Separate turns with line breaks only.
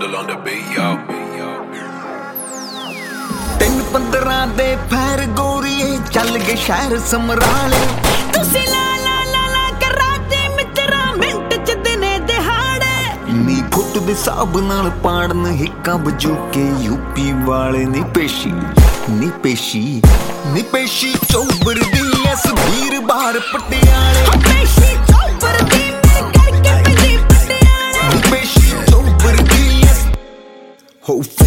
Vandal on the beat, yo.
3-15 ਦੇ fire ਗੋਰੀਏ ਚੱਲ ਗਏ ਸ਼ਹਿਰ ਸਮਰਾਲੇ
ਤੁਸੀਂ ਲਾ ਲਾ ਲਾ ਲਾ ਕਰਾਤੇ ਮਿੱਤਰਾ ਮਿੰਟ ਚ ਦਿਨੇ ਦਿਹਾੜੇ
ਨੀ ਫੁੱਟ ਦੇ ਹਿਸਾਬ ਨਾਲ ਪਾੜਨ ਹਿੱਕਾਂ ਵਜੂ ਕੇ ਯੂਪੀ ਵਾਲੇ ਨੀ ਪੇਸ਼ੀ ਚੌਬਰ ਦੀ ਐਸ ਵੀਰ ਬਾਹਰ ਪਟਿਆਲੇ
ਪੇਸ਼ੀ ਚੌਬਰ ਦੀ ਮੇਰੇ ਕਰਕੇ ਮਿਲੀ ਪਟਿਆਲੇ
ਨੀ ਪੇਸ਼ੀ ਚੌਬਰ ਦੀ ਐਸ ਹੋ